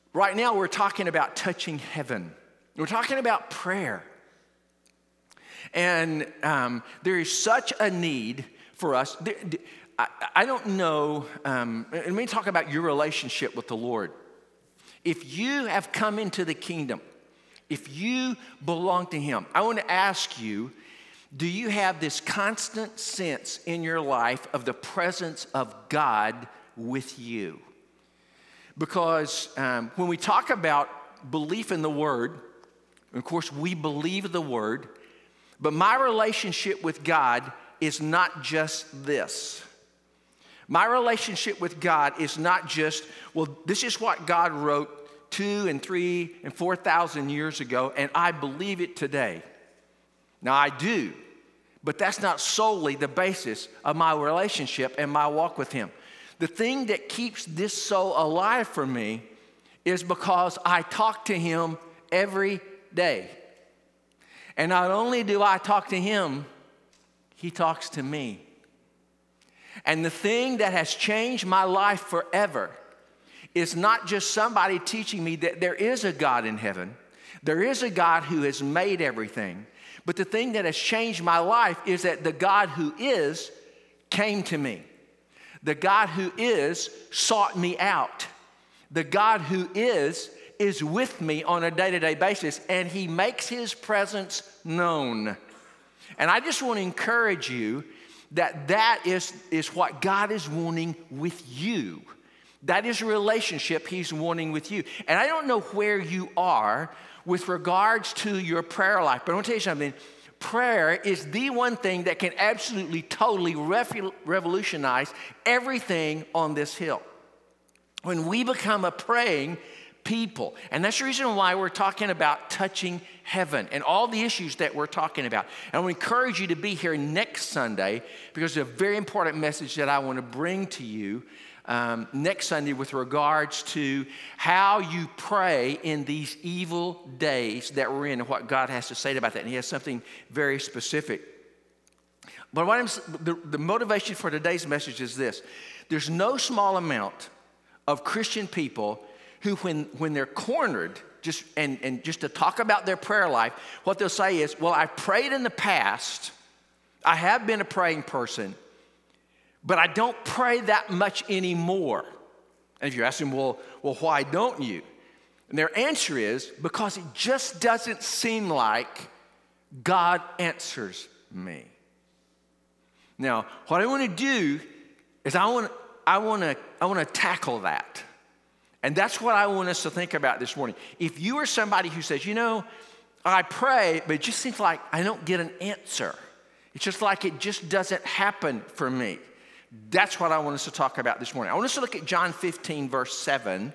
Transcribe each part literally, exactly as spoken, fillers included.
right now we're talking about touching heaven. We're talking about prayer. And um, there is such a need for us. I, I don't know, um, let me talk about your relationship with the Lord. If you have come into the kingdom, if you belong to Him, I want to ask you, do you have this constant sense in your life of the presence of God with you? Because um, when we talk about belief in the Word, of course, we believe the Word, but my relationship with God is not just this. My relationship with God is not just, well, this is what God wrote two and three and four thousand years ago, and I believe it today. Now, I do, but that's not solely the basis of my relationship and my walk with Him. The thing that keeps this soul alive for me is because I talk to Him every day. And not only do I talk to Him, He talks to me. And the thing that has changed my life forever is not just somebody teaching me that there is a God in heaven, there is a God who has made everything, but the thing that has changed my life is that the God who is came to me. The God who is sought me out. The God who is is with me on a day-to-day basis, and He makes His presence known. And I just want to encourage you that that is, is what God is wanting with you. That is a relationship He's wanting with you. And I don't know where you are with regards to your prayer life, but I want to tell you something. Prayer is the one thing that can absolutely, totally revolutionize everything on this hill. When we become a praying people, and that's the reason why we're talking about touching heaven and all the issues that we're talking about. And I want to encourage you to be here next Sunday because there's a very important message that I want to bring to you um, next Sunday with regards to how you pray in these evil days that we're in and what God has to say about that. And He has something very specific. But what I'm, the, the motivation for today's message is this. There's no small amount of Christian people who, when, when they're cornered, just and, and just to talk about their prayer life, what they'll say is, well, I've prayed in the past. I have been a praying person, but I don't pray that much anymore. And if you ask them, well, well, why don't you? And their answer is, because it just doesn't seem like God answers me. Now, what I want to do is I want, I want to, I want to tackle that. And that's what I want us to think about this morning. If you are somebody who says, you know, I pray, but it just seems like I don't get an answer. It's just like it just doesn't happen for me. That's what I want us to talk about this morning. I want us to look at John fifteen, verse seven.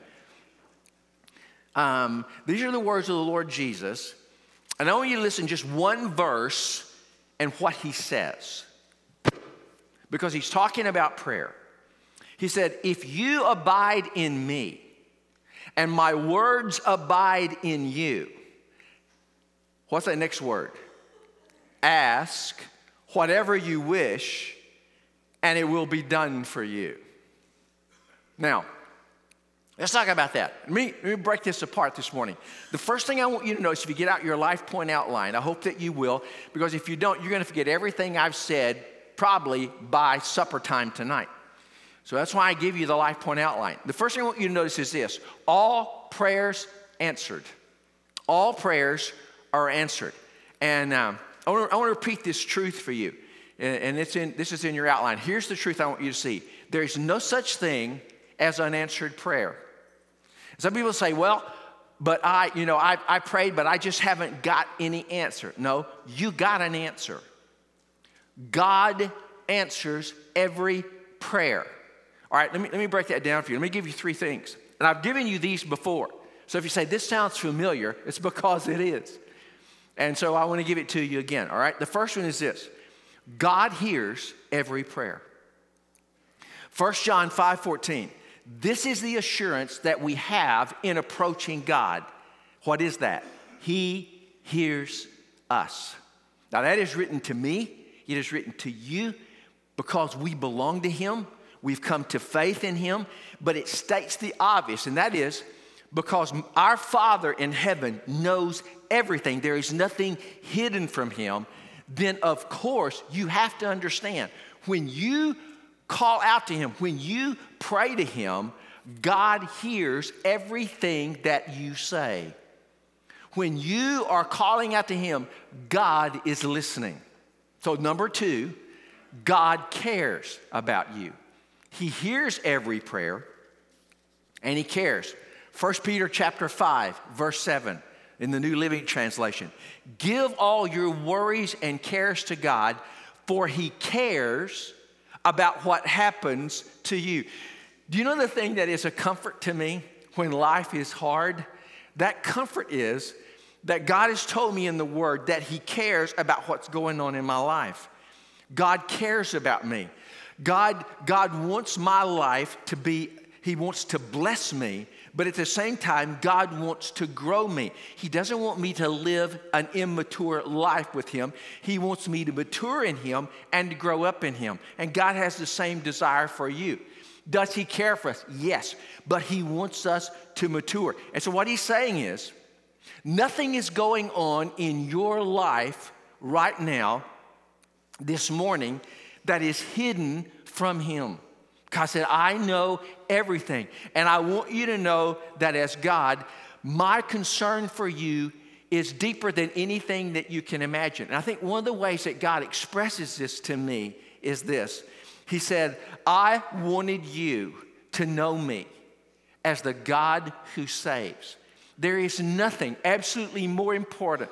Um, these are the words of the Lord Jesus. And I want you to listen just one verse and what He says. Because He's talking about prayer. He said, if you abide in me, and my words abide in you. What's that next word? Ask whatever you wish, and it will be done for you. Now, let's talk about that. Let me, let me break this apart this morning. The first thing I want you to notice, if you get out your life point outline, I hope that you will, because if you don't, you're going to forget everything I've said probably by supper time tonight. So that's why I give you the life point outline. The first thing I want you to notice is this. All prayers answered. All prayers are answered. And um, I, want to, I want to repeat this truth for you. And, and it's in, this is in your outline. Here's the truth I want you to see. There is no such thing as unanswered prayer. Some people say, well, but I, you know, I, I prayed, but I just haven't got any answer. No, you got an answer. God answers every prayer. All right, let me, let me break that down for you. Let me give you three things. And I've given you these before. So if you say, this sounds familiar, it's because it is. And so I want to give it to you again, all right? The first one is this. God hears every prayer. First John five fourteen. This is the assurance that we have in approaching God. What is that? He hears us. Now that is written to me. It is written to you because we belong to Him. We've come to faith in Him, but it states the obvious, and that is because our Father in heaven knows everything. There is nothing hidden from him. Then of course you have to understand, when you call out to him, when you pray to him, God hears everything that you say. When you are calling out to him, God is listening. So number two, God cares about you. He hears every prayer and he cares. First Peter chapter five, verse seven in the New Living Translation. Give all your worries and cares to God, for he cares about what happens to you. Do you know the thing that is a comfort to me when life is hard? That comfort is that God has told me in the Word that he cares about what's going on in my life. God cares about me. God, God wants my life to be, he wants to bless me, but at the same time, God wants to grow me. He doesn't want me to live an immature life with him. He wants me to mature in him and to grow up in him. And God has the same desire for you. Does he care for us? Yes, but he wants us to mature. And so what he's saying is, nothing is going on in your life right now, this morning, that is hidden from him. God said, I know everything. And I want you to know that as God, my concern for you is deeper than anything that you can imagine. And I think one of the ways that God expresses this to me is this. He said, I wanted you to know me as the God who saves. There is nothing absolutely more important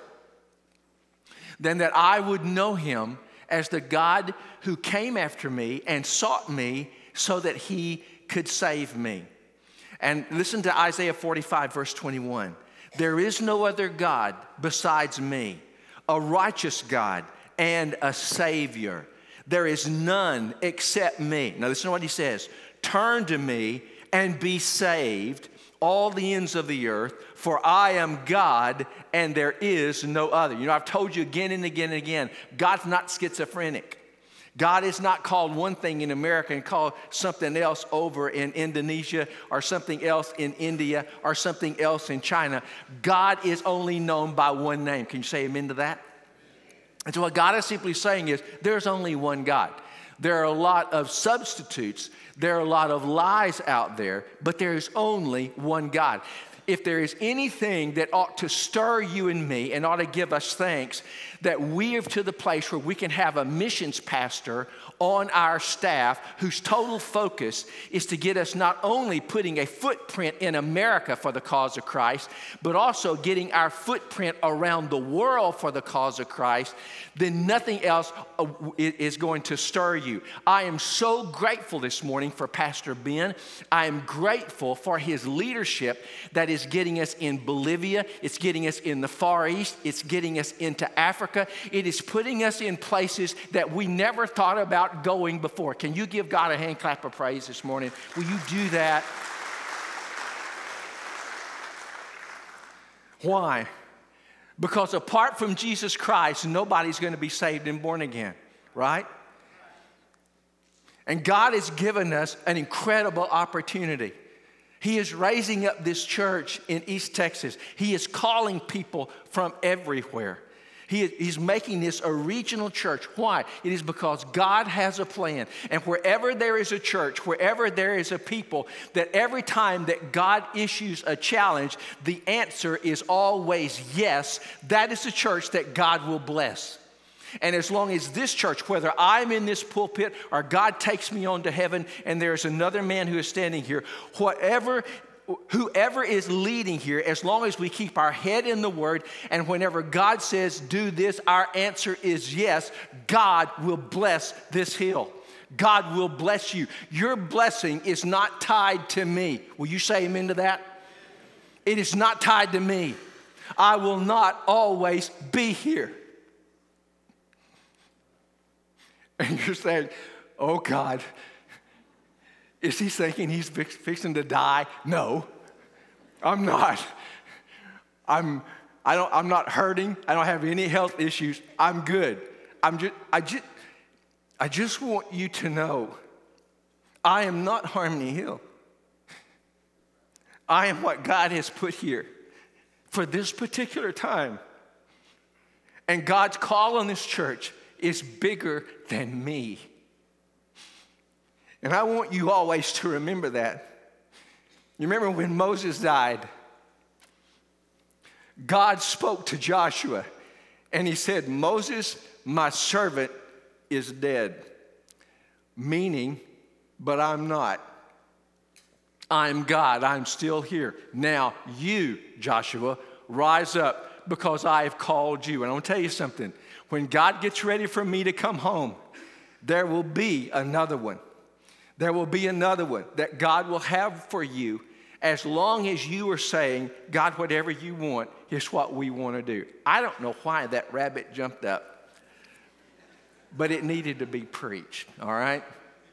than that I would know him as the God who came after me and sought me so that he could save me. And listen to Isaiah forty-five, verse twenty-one. There is no other God besides me, a righteous God and a Savior. There is none except me. Now listen to what he says. Turn to me and be saved, all the ends of the earth, for I am God and there is no other. You know, I've told you again and again and again, God's not schizophrenic. God is not called one thing in America and called something else over in Indonesia or something else in India or something else in China. God is only known by one name. Can you say amen to that? And so what God is simply saying is there's only one God. There are a lot of substitutes. There are a lot of lies out there, but there is only one God. If there is anything that ought to stir you and me and ought to give us thanks, that we are to the place where we can have a missions pastor on our staff whose total focus is to get us not only putting a footprint in America for the cause of Christ, but also getting our footprint around the world for the cause of Christ, then nothing else is going to stir you. I am so grateful this morning for Pastor Ben. I am grateful for his leadership that is getting us in Bolivia. It's getting us in the Far East. It's getting us into Africa. It is putting us in places that we never thought about going before. Can you give God a hand clap of praise this morning? Will you do that? Why? Because apart from Jesus Christ, nobody's going to be saved and born again, right? And God has given us an incredible opportunity. He is raising up this church in East Texas. He is calling people from everywhere. He, he's making this a regional church. Why? It is because God has a plan. And wherever there is a church, wherever there is a people, that every time that God issues a challenge, the answer is always yes. That is the church that God will bless. And as long as this church, whether I'm in this pulpit or God takes me on to heaven and there's another man who is standing here, whatever, whoever is leading here, as long as we keep our head in the Word, and whenever God says do this, our answer is yes, God will bless this hill. God will bless you. Your blessing is not tied to me. Will you say amen to that? It is not tied to me. I will not always be here. And you're saying, oh God, is he thinking he's fix, fixing to die? No, I'm not. I'm, I don't, I'm not hurting. I don't have any health issues. I'm good. I'm just, I just, I just want you to know I am not Harmony Hill. I am what God has put here for this particular time. And God's call on this church is bigger than me. And I want you always to remember that. You remember when Moses died, God spoke to Joshua and he said, Moses, my servant, is dead. Meaning, but I'm not. I'm God. I'm still here. Now you, Joshua, rise up because I have called you. And I want to tell you something. When God gets ready for me to come home, there will be another one. There will be another one that God will have for you as long as you are saying, God, whatever you want is what we want to do. I don't know why that rabbit jumped up, but it needed to be preached, all right?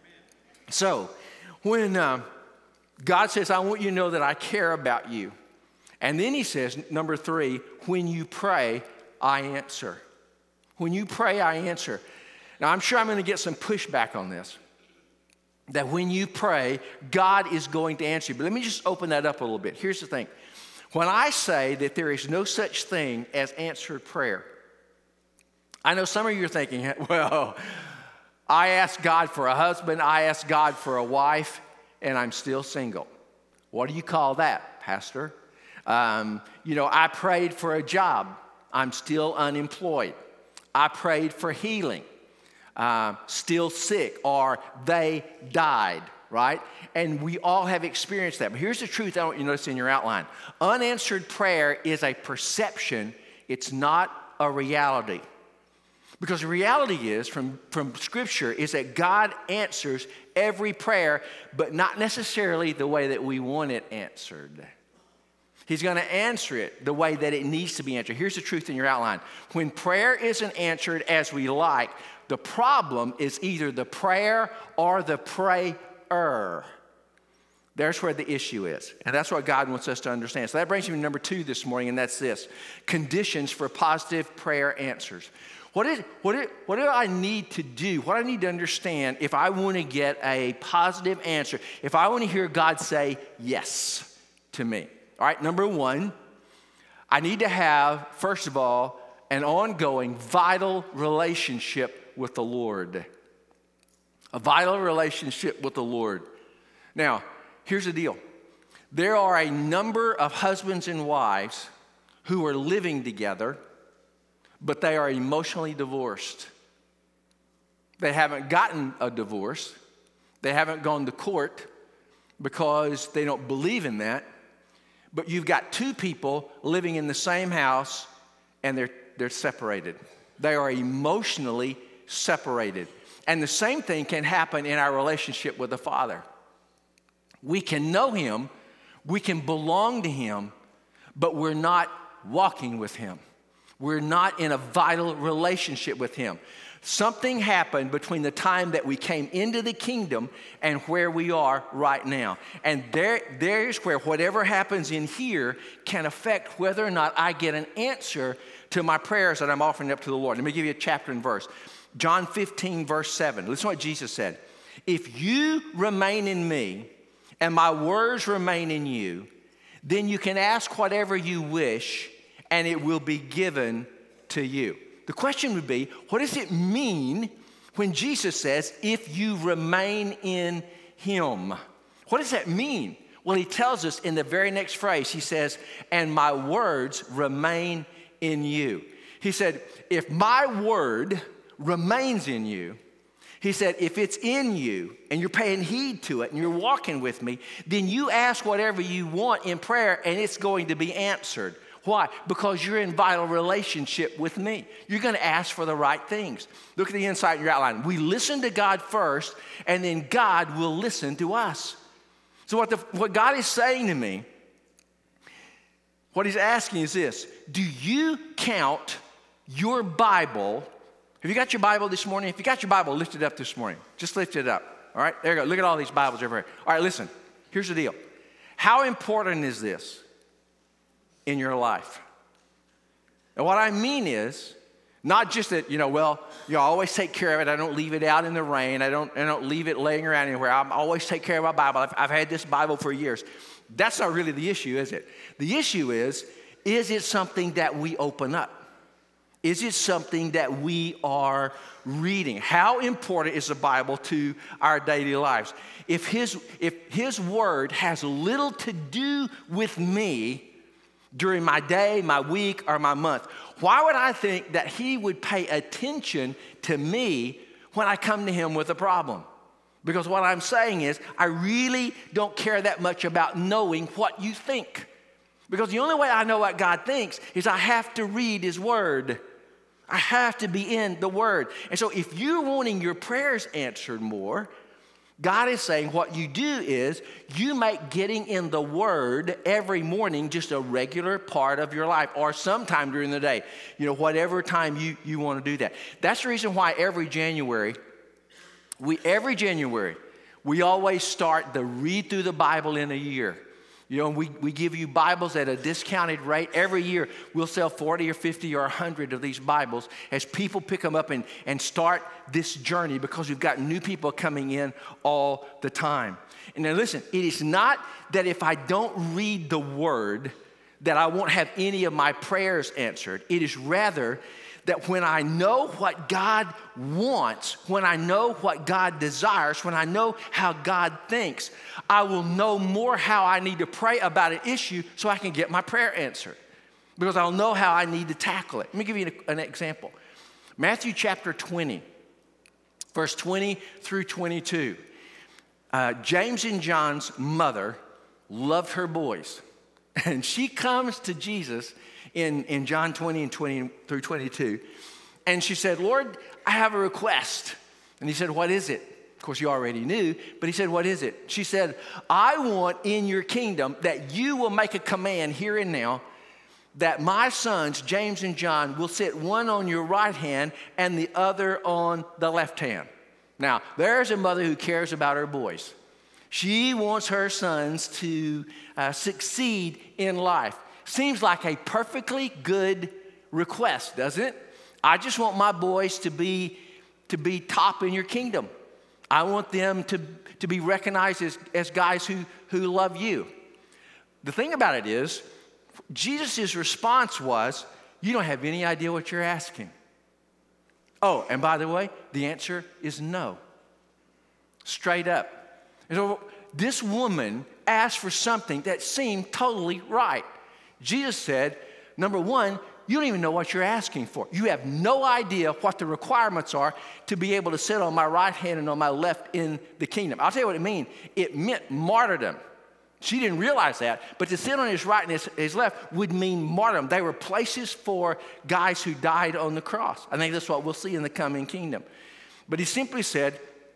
So when um, God says, I want you to know that I care about you. And then he says, number three, when you pray, I answer. When you pray, I answer. Now, I'm sure I'm going to get some pushback on this, that when you pray, God is going to answer you. But let me just open that up a little bit. Here's the thing. When I say that there is no such thing as answered prayer, I know some of you are thinking, well, I asked God for a husband, I asked God for a wife, and I'm still single. What do you call that, Pastor? Um, you know, I prayed for a job. I'm still unemployed. I prayed for healing. Uh, still sick, or they died, right? And we all have experienced that. But here's the truth I want you to notice in your outline. Unanswered prayer is a perception. It's not a reality. Because the reality is, from, from Scripture, is that God answers every prayer, but not necessarily the way that we want it answered. He's going to answer it the way that it needs to be answered. Here's the truth in your outline. When prayer isn't answered as we like, the problem is either the prayer or the prayer. There's where the issue is. And that's what God wants us to understand. So that brings me to number two this morning, and that's this. Conditions for positive prayer answers. What, is, what, is, what do I need to do? What do I need to understand if I want to get a positive answer? If I want to hear God say yes to me. All right, number one, I need to have, first of all, an ongoing, vital relationship with the Lord. A vital relationship with the Lord. Now, here's the deal. There are a number of husbands and wives who are living together, but they are emotionally divorced. They haven't gotten a divorce. They haven't gone to court because they don't believe in that. But you've got two people living in the same house, and they're, they're separated. They are emotionally separated. And the same thing can happen in our relationship with the Father. We can know Him, we can belong to Him, but we're not walking with Him. We're not in a vital relationship with Him. Something happened between the time that we came into the kingdom and where we are right now. And there, there's where whatever happens in here can affect whether or not I get an answer to my prayers that I'm offering up to the Lord. Let me give you a chapter and verse. John fifteen, verse seven. Listen to what Jesus said. If you remain in me and my words remain in you, then you can ask whatever you wish and it will be given to you. The question would be, what does it mean when Jesus says, if you remain in Him? What does that mean? Well, He tells us in the very next phrase, He says, and my words remain in you. He said, if my word remains in you, He said, if it's in you and you're paying heed to it and you're walking with me, then you ask whatever you want in prayer and it's going to be answered. Why? Because you're in vital relationship with me. You're going to ask for the right things. Look at the insight in your outline. We listen to God first, and then God will listen to us. So what, the, what God is saying to me, what He's asking is this. Do you count your Bible? Have you got your Bible this morning? If you got your Bible, lift it up this morning. Just lift it up. All right? There you go. Look at all these Bibles over here. All right, listen. Here's the deal. How important is this in your life? And what I mean is, not just that, you know, well, you know, I always take care of it. I don't leave it out in the rain. I don't, I don't leave it laying around anywhere. I always take care of my Bible. I've, I've had this Bible for years. That's not really the issue, is it? The issue is, is it something that we open up? Is it something that we are reading? How important is the Bible to our daily lives? If his, if his word has little to do with me during my day, my week, or my month, why would I think that he would pay attention to me when I come to him with a problem? Because what I'm saying is, I really don't care that much about knowing what you think. Because the only way I know what God thinks is I have to read his word. I have to be in the word. And so if you're wanting your prayers answered more, God is saying what you do is you make getting in the word every morning just a regular part of your life, or sometime during the day, you know, whatever time you, you want to do that. That's the reason why every January, we every January, we always start the read through the Bible in a year. You know, we, we give you Bibles at a discounted rate. Every year, we'll sell forty or fifty or one hundred of these Bibles as people pick them up and, and start this journey, because we've got new people coming in all the time. And now listen, it is not that if I don't read the Word that I won't have any of my prayers answered. It is rather that when I know what God wants, when I know what God desires, when I know how God thinks, I will know more how I need to pray about an issue so I can get my prayer answered, because I'll know how I need to tackle it. Let me give you an example. Matthew chapter twenty, verse twenty through twenty-two. Uh, James and John's mother loved her boys, and she comes to Jesus in, in John twenty and twenty through twenty-two. And she said, Lord, I have a request. And he said, what is it? Of course, you already knew, but he said, what is it? She said, I want in your kingdom that you will make a command here and now that my sons, James and John, will sit one on your right hand and the other on the left hand. Now, there's a mother who cares about her boys. She wants her sons to uh, succeed in life. Seems like a perfectly good request, doesn't it? I just want my boys to be, to be top in your kingdom. I want them to, to be recognized as, as guys who, who love you. The thing about it is, Jesus' response was, you don't have any idea what you're asking. Oh, and by the way, the answer is no. Straight up. And so this woman asked for something that seemed totally right. Jesus said, number one, you don't even know what you're asking for. You have no idea what the requirements are to be able to sit on my right hand and on my left in the kingdom. I'll tell you what it means. It meant martyrdom. She didn't realize that, but to sit on his right and his, his left would mean martyrdom. They were places for guys who died on the cross. I think that's what we'll see in the coming kingdom. But he simply said,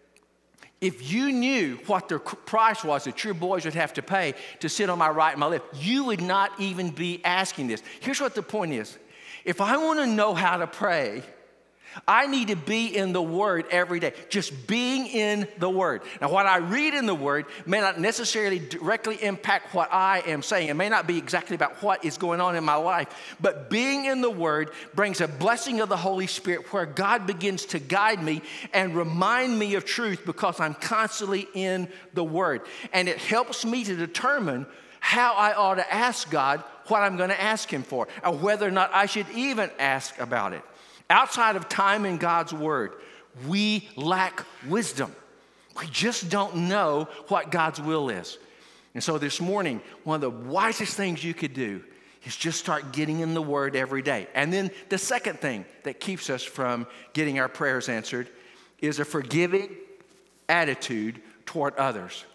if you knew what the price was that your boys would have to pay to sit on my right and my left, you would not even be asking this. Here's what the point is. If I want to know how to pray, I need to be in the Word every day, just being in the Word. Now, what I read in the Word may not necessarily directly impact what I am saying. It may not be exactly about what is going on in my life, but being in the Word brings a blessing of the Holy Spirit where God begins to guide me and remind me of truth because I'm constantly in the Word. And it helps me to determine how I ought to ask God what I'm going to ask Him for, or whether or not I should even ask about it. Outside of time in God's Word, we lack wisdom. We just don't know what God's will is. And so this morning, one of the wisest things you could do is just start getting in the Word every day. And then the second thing that keeps us from getting our prayers answered is a forgiving attitude toward others.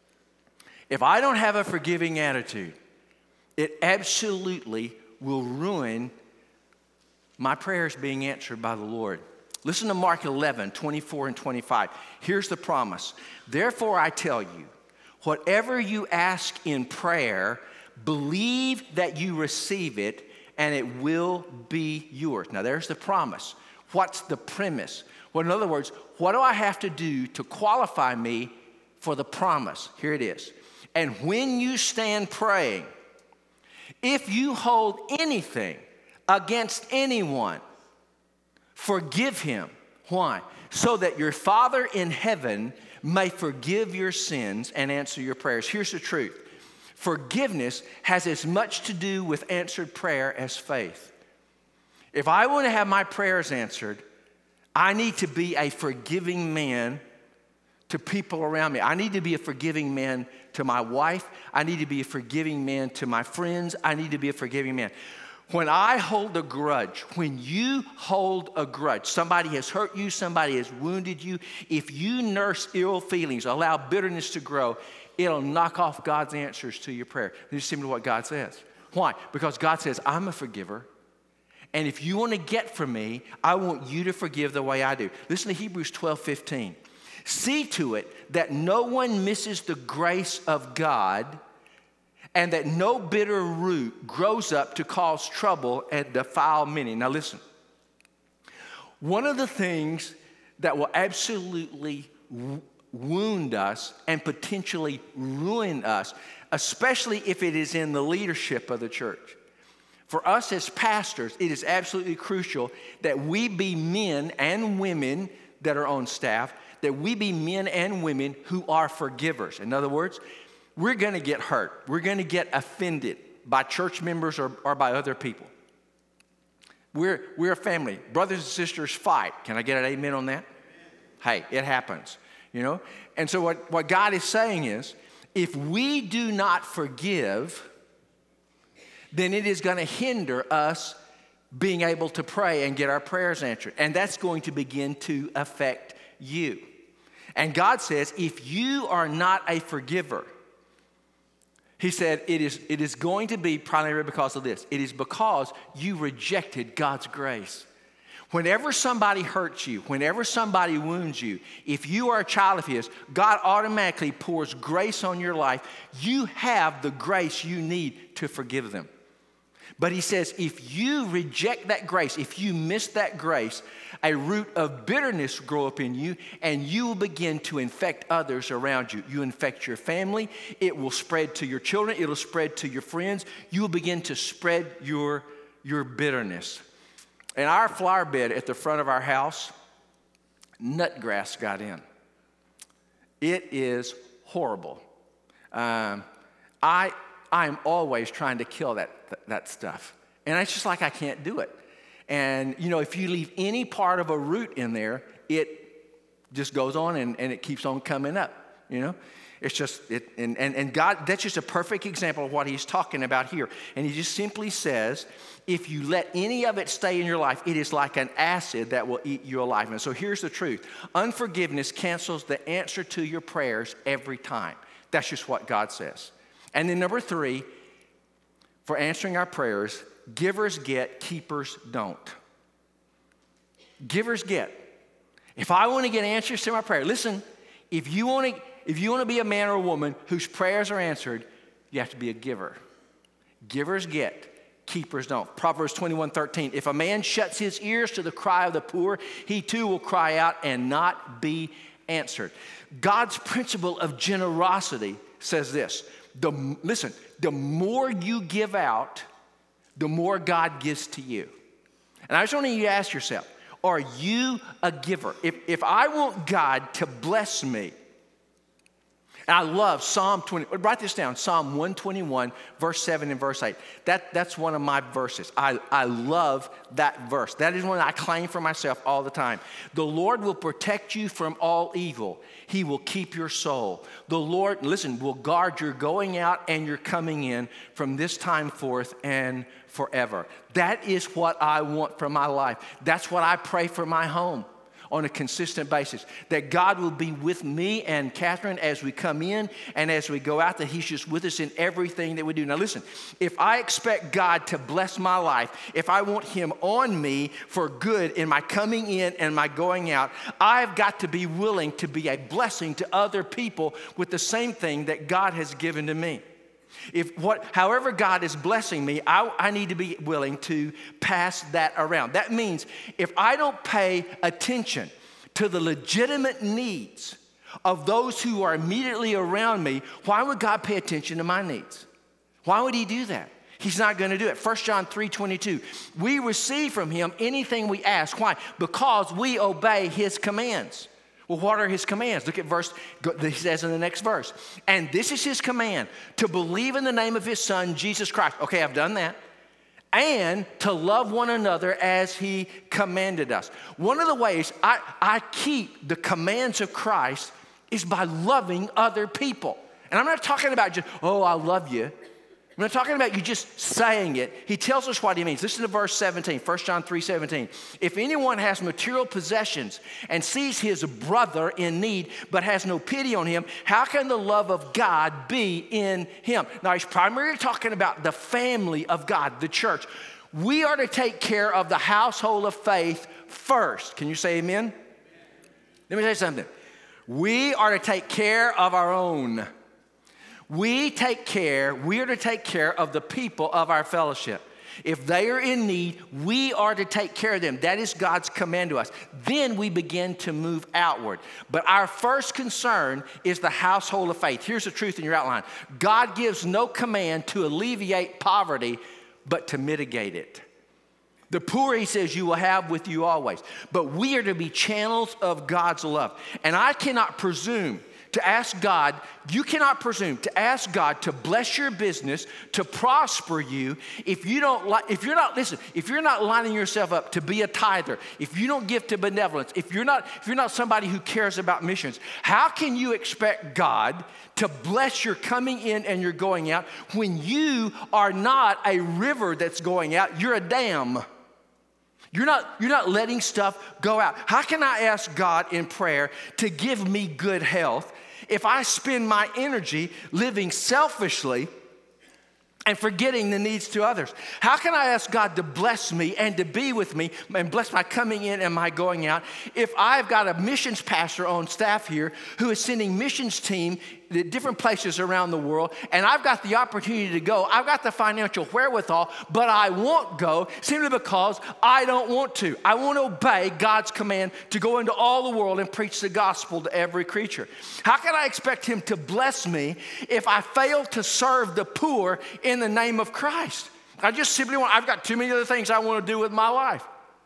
If I don't have a forgiving attitude, it absolutely will ruin my prayers being answered by the Lord. Listen to Mark eleven, twenty-four and twenty-five. Here's the promise. Therefore I tell you, whatever you ask in prayer, believe that you receive it and it will be yours. Now there's the promise. What's the premise? Well, in other words, what do I have to do to qualify me for the promise? Here it is. And when you stand praying, if you hold anything against anyone, forgive him. Why? So that your Father in heaven may forgive your sins and answer your prayers. Here's the truth. Forgiveness has as much to do with answered prayer as faith. If I want to have my prayers answered, I need to be a forgiving man to people around me. I need to be a forgiving man to my wife. I need to be a forgiving man to my friends. I need to be a forgiving man. When I hold a grudge, when you hold a grudge, somebody has hurt you, somebody has wounded you, if you nurse ill feelings, allow bitterness to grow, it'll knock off God's answers to your prayer. This is simply what God says. Why? Because God says, I'm a forgiver. And if you want to get from me, I want you to forgive the way I do. Listen to Hebrews twelve fifteen. See to it that no one misses the grace of God, and that no bitter root grows up to cause trouble and defile many. Now listen, one of the things that will absolutely wound us and potentially ruin us, especially if it is in the leadership of the church. For us as pastors, it is absolutely crucial that we be men and women that are on staff, that we be men and women who are forgivers. In other words, we're going to get hurt. We're going to get offended by church members or, or by other people. We're, we're a family. Brothers and sisters fight. Can I get an amen on that? Hey, it happens, you know? And so what, what God is saying is, if we do not forgive, then it is going to hinder us being able to pray and get our prayers answered. And that's going to begin to affect you. And God says, if you are not a forgiver, he said, it is, it is going to be primarily because of this. It is because you rejected God's grace. Whenever somebody hurts you, whenever somebody wounds you, if you are a child of his, God automatically pours grace on your life. You have the grace you need to forgive them. But he says, if you reject that grace, if you miss that grace, a root of bitterness will grow up in you, and you will begin to infect others around you. You infect your family. It will spread to your children. It will spread to your friends. You will begin to spread your, your bitterness. In our flower bed at the front of our house, nutgrass got in. It is horrible. Um, I I am always trying to kill that that stuff, and it's just like I can't do it. And you know, if you leave any part of a root in there, it just goes on and, and it keeps on coming up. You know, it's just it. And, and and God, that's just a perfect example of what He's talking about here. And He just simply says, if you let any of it stay in your life, it is like an acid that will eat you alive. And so here's the truth: unforgiveness cancels the answer to your prayers every time. That's just what God says. And then number three, for answering our prayers, givers get, keepers don't. Givers get. If I want to get answers to my prayer, listen, if you want to, if you want to be a man or a woman whose prayers are answered, you have to be a giver. Givers get, keepers don't. Proverbs twenty-one thirteen, if a man shuts his ears to the cry of the poor, he too will cry out and not be answered. God's principle of generosity says this. The, listen, the more you give out, the more God gives to you. And I just want you to ask yourself, are you a giver? If, if I want God to bless me, and I love Psalm twenty, write this down, Psalm one twenty-one, verse seven and verse eight. That, that's one of my verses. I, I love that verse. That is one I claim for myself all the time. The Lord will protect you from all evil. He will keep your soul. The Lord, listen, will guard your going out and your coming in from this time forth and forever. That is what I want for my life. That's what I pray for my home on a consistent basis, that God will be with me and Catherine as we come in and as we go out, that He's just with us in everything that we do. Now listen, if I expect God to bless my life, if I want Him on me for good in my coming in and my going out, I've got to be willing to be a blessing to other people with the same thing that God has given to me. If what, however God is blessing me, I, I need to be willing to pass that around. That means if I don't pay attention to the legitimate needs of those who are immediately around me, why would God pay attention to my needs? Why would He do that? He's not going to do it. First John three twenty-two, we receive from Him anything we ask. Why? Because we obey His commands. Well, what are his commands? Look at verse, he says in the next verse. And this is his command, to believe in the name of his son, Jesus Christ. Okay, I've done that. And to love one another as he commanded us. One of the ways I, I keep the commands of Christ is by loving other people. And I'm not talking about just, oh, I love you. I'm not talking about you just saying it. He tells us what he means. Listen to verse seventeen, First John three seventeen. If anyone has material possessions and sees his brother in need but has no pity on him, how can the love of God be in him? Now, he's primarily talking about the family of God, the church. We are to take care of the household of faith first. Can you say amen? Let me tell you something. We are to take care of our own. We take care, we are to take care of the people of our fellowship. If they are in need, we are to take care of them. That is God's command to us. Then we begin to move outward. But our first concern is the household of faith. Here's the truth in your outline. God gives no command to alleviate poverty, but to mitigate it. The poor, he says, you will have with you always. But we are to be channels of God's love. And I cannot presume to ask God, you cannot presume to ask God to bless your business, to prosper you, if you don't like, if you're not, listen, if you're not lining yourself up to be a tither, if you don't give to benevolence, if you're not, if you're not somebody who cares about missions, how can you expect God to bless your coming in and your going out when you are not a river that's going out, you're a dam? You're not, you're not letting stuff go out. How can I ask God in prayer to give me good health if I spend my energy living selfishly and forgetting the needs to others? How can I ask God to bless me and to be with me and bless my coming in and my going out if I've got a missions pastor on staff here who is sending missions team to different places around the world, and I've got the opportunity to go, I've got the financial wherewithal, but I won't go simply because I don't want to. I won't obey God's command to go into all the world and preach the gospel to every creature. How can I expect him to bless me if I fail to serve the poor in the name of Christ? I just simply want, I've got too many other things I want to do with my life.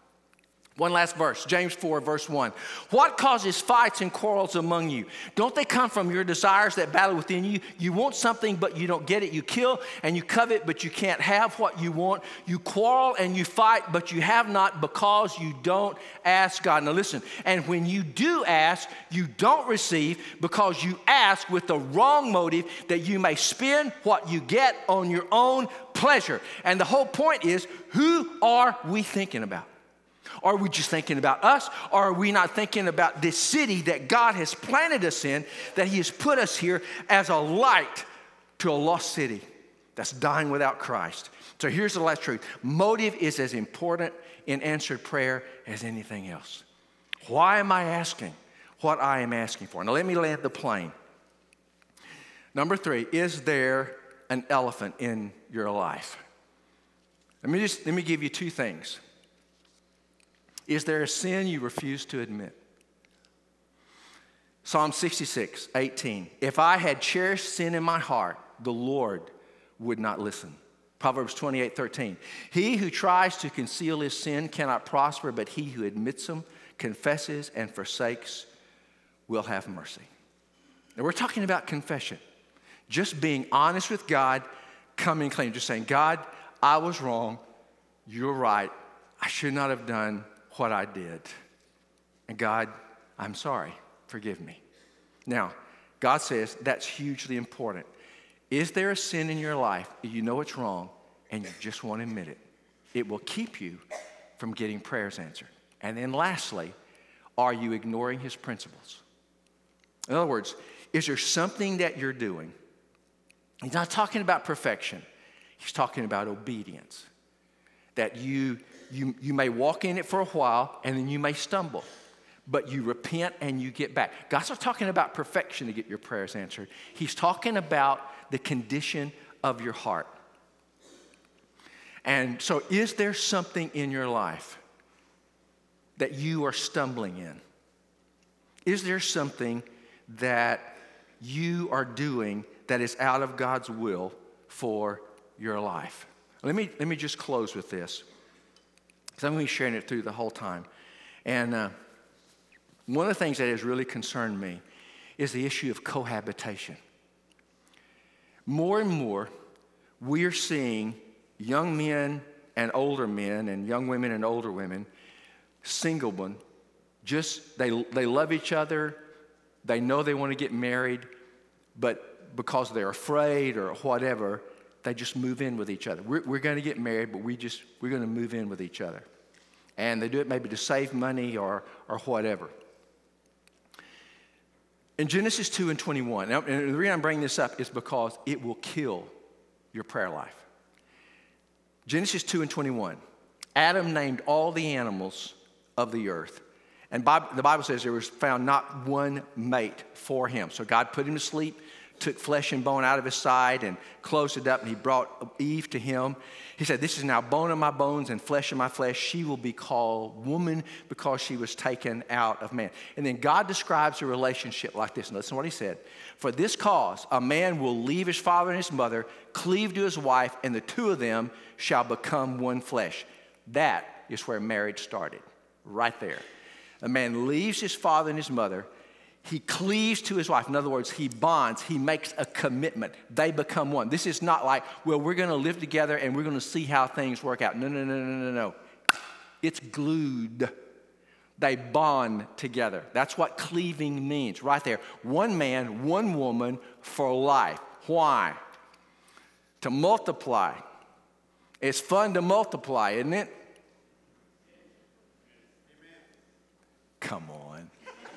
One last verse, James four, verse one. What causes fights and quarrels among you? Don't they come from your desires that battle within you? You want something, but you don't get it. You kill and you covet, but you can't have what you want. You quarrel and you fight, but you have not because you don't ask God. Now listen, and when you do ask, you don't receive because you ask with the wrong motive that you may spend what you get on your own pleasure. And the whole point is, who are we thinking about? Are we just thinking about us? Or are we not thinking about this city that God has planted us in, that he has put us here as a light to a lost city that's dying without Christ? So here's the last truth. Motive is as important in answered prayer as anything else. Why am I asking what I am asking for? Now let me land the plane. Number three, is there an elephant in your life? Let me just, let me give you two things. Is there a sin you refuse to admit? Psalm sixty-six, eighteen. If I had cherished sin in my heart, the Lord would not listen. Proverbs twenty-eight, thirteen. He who tries to conceal his sin cannot prosper, but he who admits them, confesses, and forsakes will have mercy. Now we're talking about confession. Just being honest with God, coming clean. Just saying, God, I was wrong. You're right. I should not have done what I did. And God, I'm sorry. Forgive me. Now, God says that's hugely important. Is there a sin in your life that you know it's wrong and you just won't admit it? It will keep you from getting prayers answered. And then lastly, are you ignoring his principles? In other words, is there something that you're doing? He's not talking about perfection. He's talking about obedience. That you, you, you may walk in it for a while and then you may stumble. But you repent and you get back. God's not talking about perfection to get your prayers answered. He's talking about the condition of your heart. And so is there something in your life that you are stumbling in? Is there something that you are doing that is out of God's will for your life? Let me, let me just close with this, because I'm going to be sharing it through the whole time. And uh, One of the things that has really concerned me is the issue of cohabitation. More and more, we're seeing young men and older men and young women and older women, single one, just they, they love each other, they know they want to get married, but because they're afraid or whatever, they just move in with each other. We're, we're going to get married, but we just, we're going to move in with each other. And they do it maybe to save money or, or whatever. In Genesis two and twenty-one, and the reason I'm bringing this up is because it will kill your prayer life. Genesis two and twenty-one, Adam named all the animals of the earth. And the Bible says there was found not one mate for him. So God put him to sleep, took flesh and bone out of his side and closed it up, and he brought Eve to him. He said, this is now bone of my bones and flesh of my flesh. She will be called woman because she was taken out of man. And then God describes a relationship like this. And listen to what he said. For this cause, a man will leave his father and his mother, cleave to his wife, and the two of them shall become one flesh. That is where marriage started, right there. A man leaves his father and his mother. He cleaves to his wife. In other words, he bonds. He makes a commitment. They become one. This is not like, well, we're going to live together and we're going to see how things work out. No, no, no, no, no, no. It's glued. They bond together. That's what cleaving means right there. One man, one woman for life. Why? To multiply. It's fun to multiply, isn't it? Come on.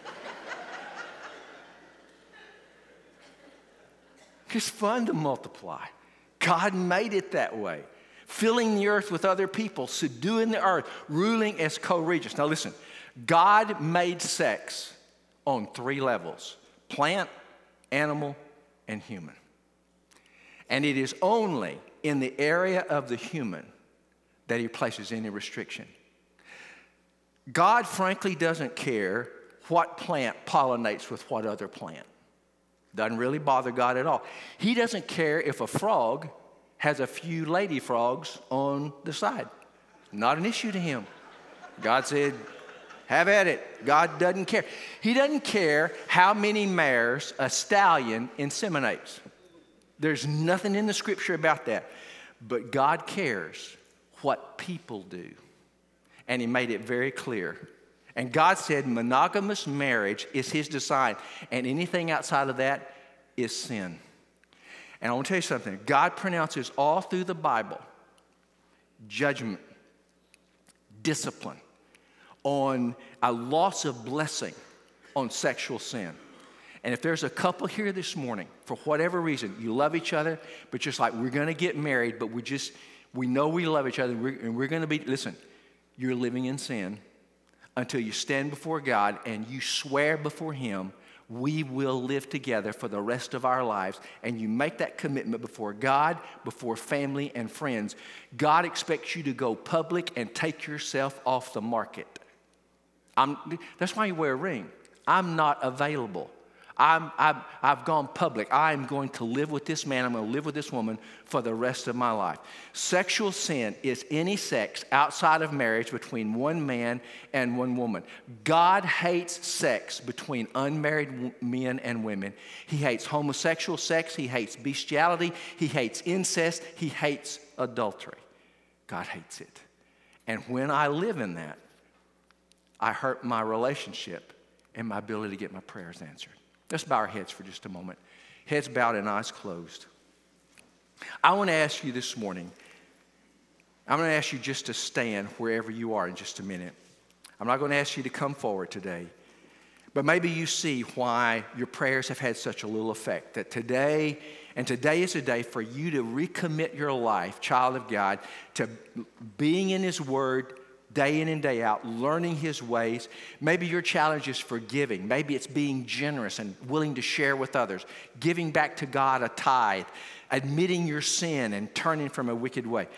It's fun to multiply. God made it that way. Filling the earth with other people, subduing the earth, ruling as co-regents. Now listen, God made sex on three levels: plant, animal, and human. And it is only in the area of the human that he places any restriction. God frankly doesn't care what plant pollinates with what other plant. Doesn't really bother God at all. He doesn't care if a frog has a few lady frogs on the side. Not an issue to him. God said, have at it. God doesn't care. He doesn't care how many mares a stallion inseminates. There's nothing in the scripture about that. But God cares what people do. And he made it very clear. And God said monogamous marriage is his design. And anything outside of that is sin. And I want to tell you something. God pronounces all through the Bible judgment, discipline, on a loss of blessing on sexual sin. And if there's a couple here this morning, for whatever reason, you love each other, but just like, we're going to get married, but we just, we know we love each other, and we're, and we're going to be, listen, you're living in sin until you stand before God and you swear before him, we will live together for the rest of our lives. And you make that commitment before God, before family and friends. God expects you to go public and take yourself off the market. I'm, that's why you wear a ring. I'm not available. I'm, I've, I've gone public. I'm going to live with this man. I'm going to live with this woman for the rest of my life. Sexual sin is any sex outside of marriage between one man and one woman. God hates sex between unmarried men and women. He hates homosexual sex. He hates bestiality. He hates incest. He hates adultery. God hates it. And when I live in that, I hurt my relationship and my ability to get my prayers answered. Let's bow our heads for just a moment. Heads bowed and eyes closed. I want to ask you this morning, I'm going to ask you just to stand wherever you are in just a minute. I'm not going to ask you to come forward today, but maybe you see why your prayers have had such a little effect. That today, and today is a day for you to recommit your life, child of God, to being in his word, day in and day out, learning his ways. Maybe your challenge is forgiving. Maybe it's being generous and willing to share with others, giving back to God a tithe, admitting your sin and turning from a wicked way.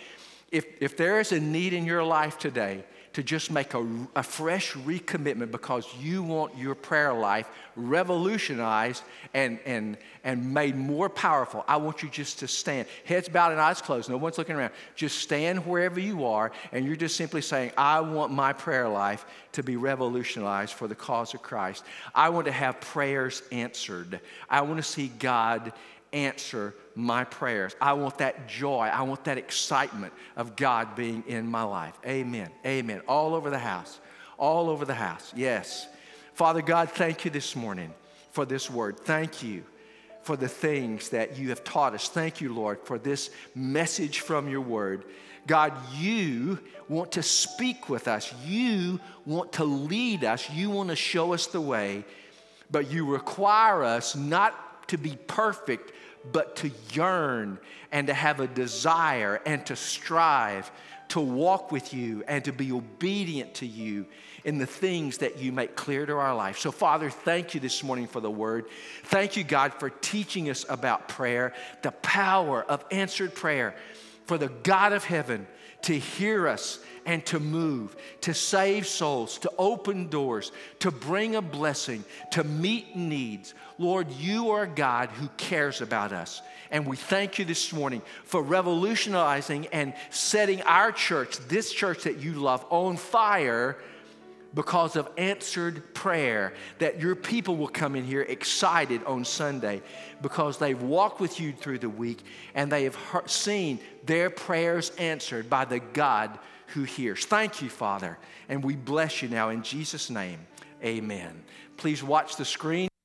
If, if there is a need in your life today to just make a, a fresh recommitment because you want your prayer life revolutionized and, and, and made more powerful, I want you just to stand. Heads bowed and eyes closed. No one's looking around. Just stand wherever you are, and you're just simply saying, I want my prayer life to be revolutionized for the cause of Christ. I want to have prayers answered. I want to see God answer my prayers. I want that joy. I want that excitement of God being in my life. Amen. Amen. All over the house. All over the house. Yes. Father God, thank you this morning for this word. Thank you for the things that you have taught us. Thank you, Lord, for this message from your word. God, you want to speak with us. You want to lead us. You want to show us the way, but you require us not to be perfect, but to yearn and to have a desire and to strive to walk with you and to be obedient to you in the things that you make clear to our life. So, Father, thank you this morning for the word. Thank you, God, for teaching us about prayer, the power of answered prayer, for the God of heaven to hear us and to move, to save souls, to open doors, to bring a blessing, to meet needs. Lord, you are a God who cares about us. And we thank you this morning for revolutionizing and setting our church, this church that you love, on fire because of answered prayer, that your people will come in here excited on Sunday because they've walked with you through the week and they have heard, seen their prayers answered by the God who hears. Thank you, Father, and we bless you now in Jesus' name. Amen. Please watch the screen.